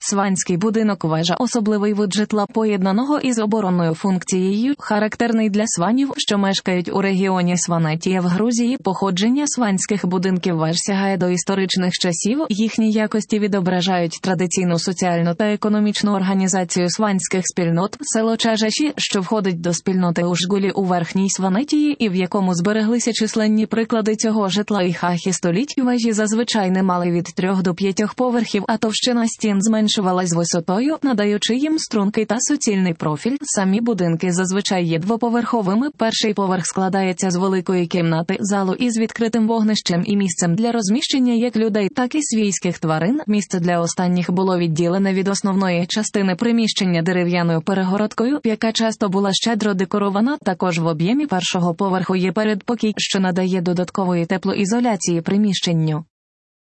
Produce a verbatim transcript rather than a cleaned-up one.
Сванський будинок – вежа – особливий вид житла, поєднаного із оборонною функцією, характерний для сванів, що мешкають у регіоні Сванетія в Грузії. Походження сванських будинків веж сягає до історичних часів, їхні якості відображають традиційну соціальну та економічну організацію сванських спільнот. Село Чажаші, що входить до спільноти Ужгулі у Верхній Сванетії і в якому збереглися численні приклади цього житла і хахи століть, вежі зазвичай не мали від трьох до п'ятьох поверхів, а товщина стін зменшувалась з висотою, надаючи їм стрункий та суцільний профіль. Самі будинки зазвичай є двоповерховими. Перший поверх складається з великої кімнати, залу із відкритим вогнищем і місцем для розміщення як людей, так і свійських тварин. Місце для останніх було відділене від основної частини приміщення дерев'яною перегородкою, яка часто була щедро декорована. Також в об'ємі першого поверху є передпокій, що надає додаткової теплоізоляції приміщенню.